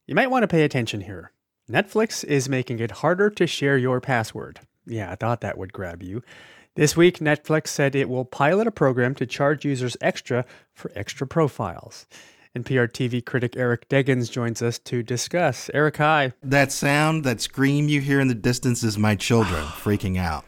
You might want to pay attention here. Netflix is making it harder to share your password. Yeah, I thought that would grab you. This week, Netflix said it will pilot a program to charge users extra for extra profiles. NPR TV critic Eric Deggans joins us to discuss. Eric, hi. That sound, that scream you hear in the distance is my children freaking out.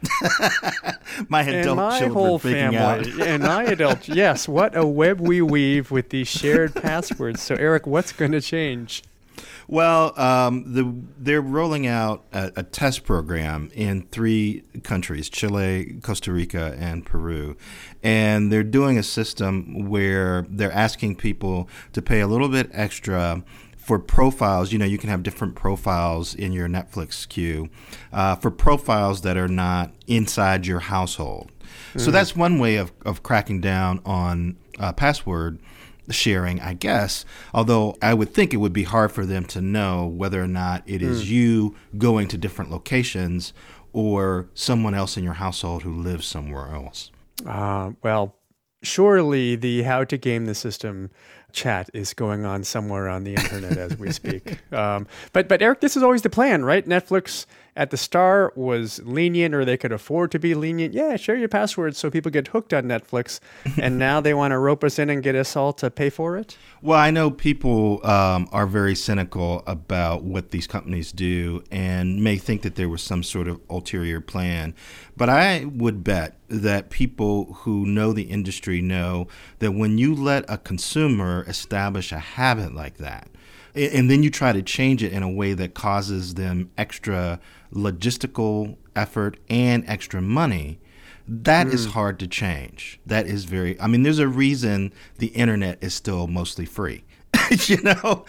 My adult my children whole freaking family, out. And my adult, yes, what a web we weave with these shared passwords. So, Eric, what's going to change? Well, they're rolling out a test program in 3 countries, Chile, Costa Rica, and Peru. And they're doing a system where they're asking people to pay a little bit extra for profiles. You know, you can have different profiles in your Netflix queue for profiles that are not inside your household. So that's one way of cracking down on password sharing, I guess, although I would think it would be hard for them to know whether or not it is you going to different locations or someone else in your household who lives somewhere else. Well, surely the how to game the system chat is going on somewhere on the internet as we speak. But Eric, this is always the plan, right? Netflix at the start was lenient, or they could afford to be lenient. Yeah, share your passwords so people get hooked on Netflix. And now they want to rope us in and get us all to pay for it? Well, I know people are very cynical about what these companies do and may think that there was some sort of ulterior plan. But I would bet that people who know the industry know that when you let a consumer establish a habit like that, and then you try to change it in a way that causes them extra logistical effort and extra money, that is hard to change. That is there's a reason the internet is still mostly free. You know?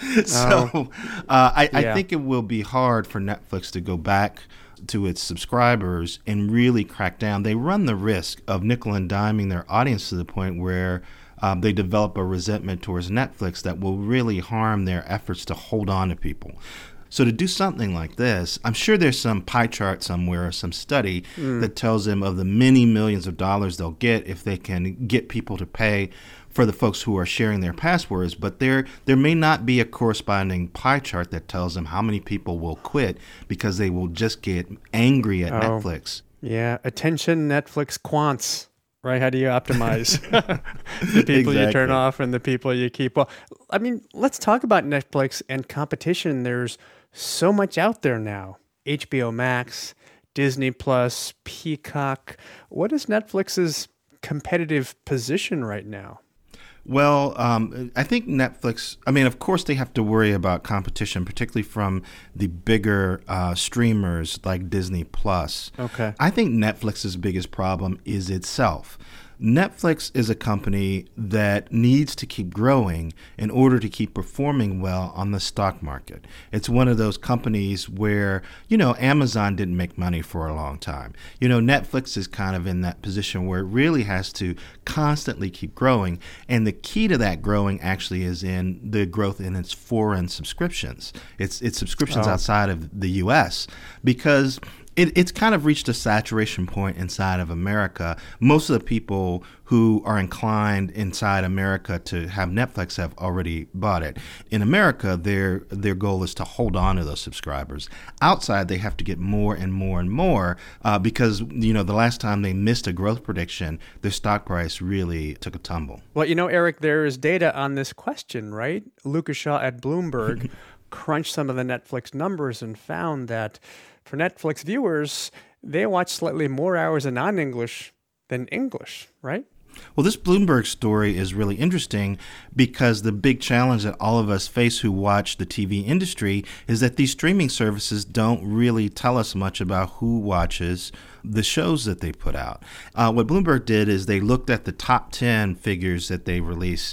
So I think it will be hard for Netflix to go back to its subscribers and really crack down. They run the risk of nickel and diming their audience to the point where they develop a resentment towards Netflix that will really harm their efforts to hold on to people. So to do something like this, I'm sure there's some pie chart somewhere or some study that tells them of the many millions of dollars they'll get if they can get people to pay for the folks who are sharing their passwords. But there may not be a corresponding pie chart that tells them how many people will quit because they will just get angry at Netflix. Yeah, attention Netflix quants. Right? How do you optimize the people you turn off and the people you keep? Well, I mean, let's talk about Netflix and competition. There's so much out there now. HBO Max, Disney Plus, Peacock. What is Netflix's competitive position right now? Well, I think Netflix, of course they have to worry about competition, particularly from the bigger streamers like Disney Plus. Okay. I think Netflix's biggest problem is itself. Netflix is a company that needs to keep growing in order to keep performing well on the stock market. It's one of those companies where, Amazon didn't make money for a long time. Netflix is kind of in that position where it really has to constantly keep growing. And the key to that growing actually is in the growth in its foreign subscriptions. It's subscriptions outside of the U.S. because it's kind of reached a saturation point inside of America. Most of the people who are inclined inside America to have Netflix have already bought it. In America, their goal is to hold on to those subscribers. Outside, they have to get more and more and more because, the last time they missed a growth prediction, their stock price really took a tumble. Well, Eric, there is data on this question, right? Lucas Shaw at Bloomberg crunched some of the Netflix numbers and found that for Netflix viewers, they watch slightly more hours in non-English than English, right? Well, this Bloomberg story is really interesting because the big challenge that all of us face who watch the TV industry is that these streaming services don't really tell us much about who watches the shows that they put out. What Bloomberg did is they looked at the top 10 figures that they release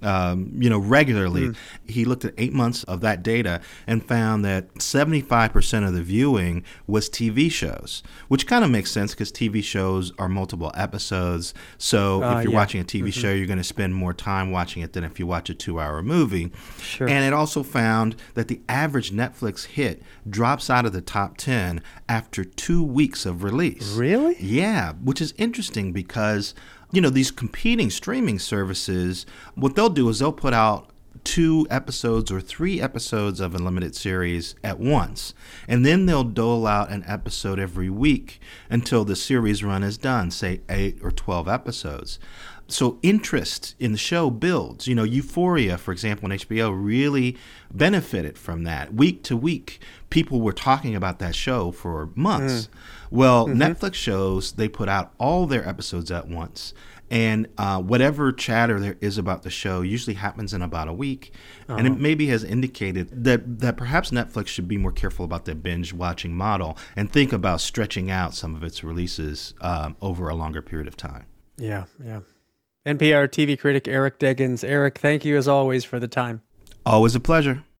regularly. He looked at 8 months of that data and found that 75% of the viewing was TV shows, which kind of makes sense because TV shows are multiple episodes. So if you're watching a TV show, you're going to spend more time watching it than if you watch a 2-hour movie. Sure. And it also found that the average Netflix hit drops out of the top 10 after 2 weeks of release. Really? Yeah, which is interesting because these competing streaming services, what they'll do is they'll put out 2 episodes or 3 episodes of a limited series at once. And then they'll dole out an episode every week until the series run is done, say 8 or 12 episodes. So interest in the show builds. Euphoria, for example, on HBO really benefited from that. Week to week, people were talking about that show for months. Well, Netflix shows, they put out all their episodes at once. And whatever chatter there is about the show usually happens in about a week. And it maybe has indicated that perhaps Netflix should be more careful about their binge watching model and think about stretching out some of its releases over a longer period of time. Yeah. NPR TV critic Eric Deggans. Eric, thank you as always for the time. Always a pleasure.